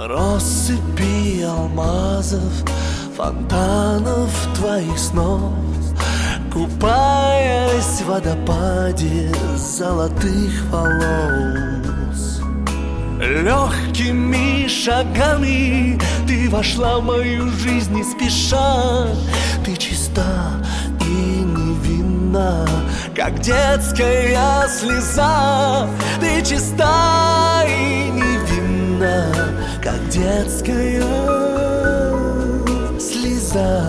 Россыпи алмазов, фонтанов твоих снов, купаясь в водопаде золотых волос. Легкими шагами ты вошла в мою жизнь не спеша. Ты чиста и невинна, как детская слеза. Ты чиста и невинна, как детская слеза.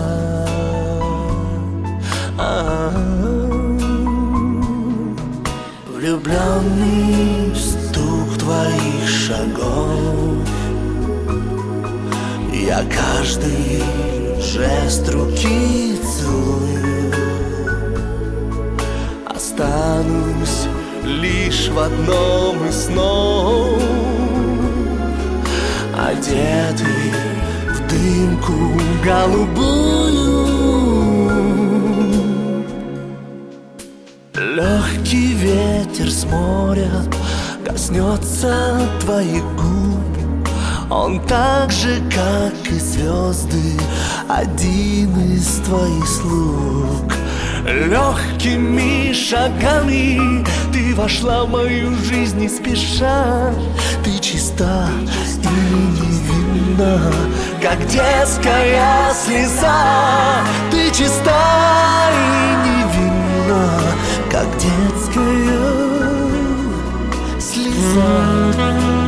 Влюбленный в стук твоих шагов, я каждый жест руки целую. Останусь лишь в одном из снов, одетый в дымку голубую. Легкий ветер с моря коснется твоих губ. Он так же, как и звезды, один из твоих слуг. Легкими шагами ты вошла в мою жизнь не спеша. Ты чиста и невинна, как детская слеза. Ты чиста и невинна, как детская слеза.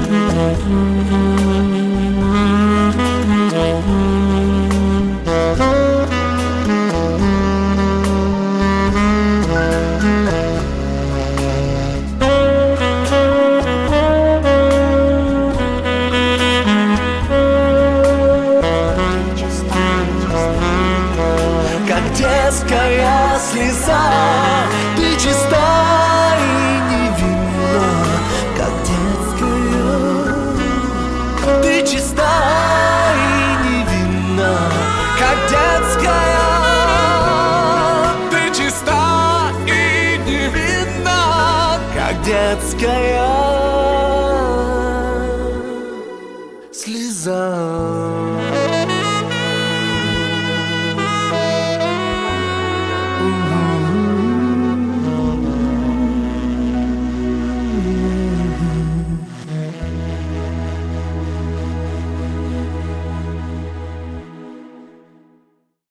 Детская слеза. Ты чиста и невинна, как детская. Ты чиста и невинна, как детская. Ты чиста и невинна, как детская.